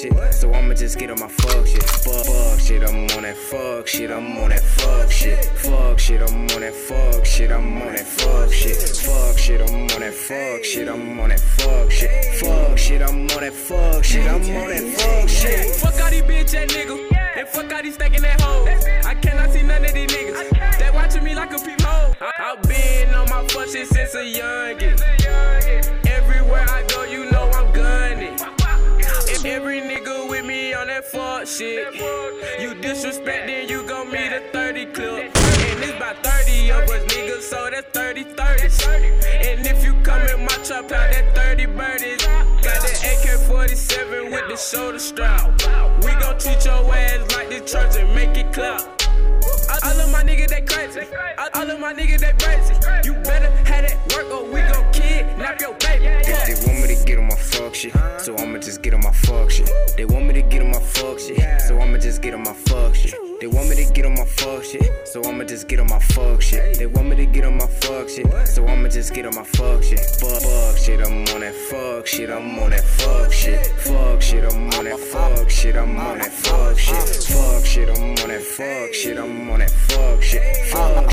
shit. So I'ma just get on my fuck shit. Fuck shit, I'm on that fuck shit. I'm on that fuck shit. Fuck shit, I'm on that fuck shit. I'm on that fuck shit. Fuck shit, I'm on that fuck shit. I'm on that fuck shit. Fuck shit, I'm on that fuck shit. I'm on that fuck shit. Fuck all these bitch ass niggas. And fuck all these stacking that hoe. I cannot see none of these niggas. They watching me like a peephole. I've been on my fuck shit since a youngin'. Everywhere I go, you know I'm gunning. Every nigga with me on that fuck shit. You disrespect, then you gon' meet a 30 clip. And it's about 30 of us niggas, so that's 30-30. And if you come in my trap, out that 30 birdies. Got that AK-47 with the shoulder strap. We gon' treat your ass like this church and make it clap. All of my niggas, they crazy. All of my niggas, they crazy. You better have that work or we gon' kidnap your baby. They want me to get on my fuck shit, so I'ma just get on my fuck shit. They want me to get on my fuck shit, so I'ma just get on my fuck shit. They want me to get on my fuck shit, so I'ma just get on my fuck shit. They want me to get on my fuck shit, so I'ma just get on my fuck shit. Fuck shit, I'm on that fuck shit. I'm on that fuck shit. Fuck shit, I'm on that fuck shit. I'm on that fuck shit. Fuck shit, I'm on that fuck shit. I'm on that fuck shit. Fuck